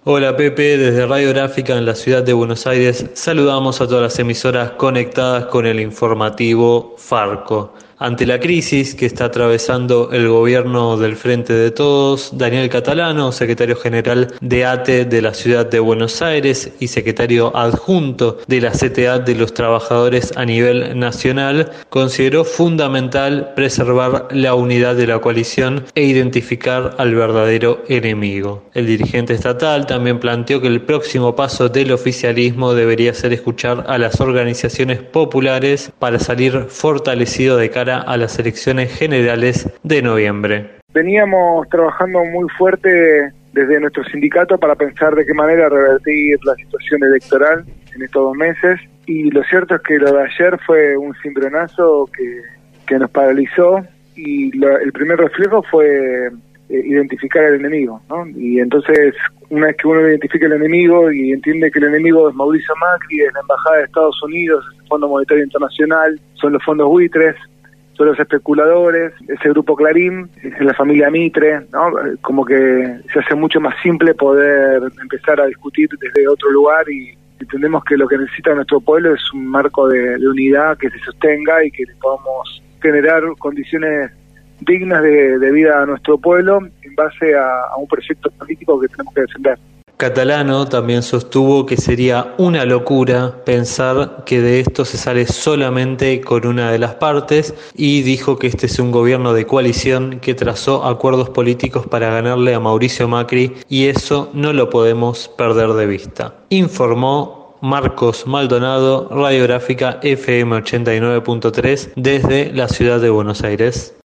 Hola Pepe, desde Radiográfica en la ciudad de Buenos Aires saludamos a todas las emisoras conectadas con el informativo Farco. Ante la crisis que está atravesando el gobierno del Frente de Todos, Daniel Catalano, secretario general de ATE de la ciudad de Buenos Aires y secretario adjunto de la CTA de los trabajadores a nivel nacional, consideró fundamental preservar la unidad de la coalición e identificar al verdadero enemigo. El dirigente estatal también planteó que el próximo paso del oficialismo debería ser escuchar a las organizaciones populares para salir fortalecido de cara a las elecciones generales de noviembre. Veníamos trabajando muy fuerte desde nuestro sindicato para pensar de qué manera revertir la situación electoral en estos 2 meses, y lo cierto es que lo de ayer fue un cimbronazo que nos paralizó, y el primer reflejo fue identificar al enemigo, ¿no? Y entonces, una vez que uno identifica el enemigo y entiende que el enemigo es Mauricio Macri, es la Embajada de Estados Unidos, es el Fondo Monetario Internacional, son los fondos buitres, son los especuladores, es el Grupo Clarín, es la familia Mitre, ¿no? Como que se hace mucho más simple poder empezar a discutir desde otro lugar, y entendemos que lo que necesita nuestro pueblo es un marco de unidad que se sostenga y que podamos generar condiciones dignas de vida a nuestro pueblo en base a un proyecto político que tenemos que defender. Catalano también sostuvo que sería una locura pensar que de esto se sale solamente con una de las partes, y dijo que este es un gobierno de coalición que trazó acuerdos políticos para ganarle a Mauricio Macri, y eso no lo podemos perder de vista. Informó Marcos Maldonado, Radiográfica FM 89.3 desde la ciudad de Buenos Aires.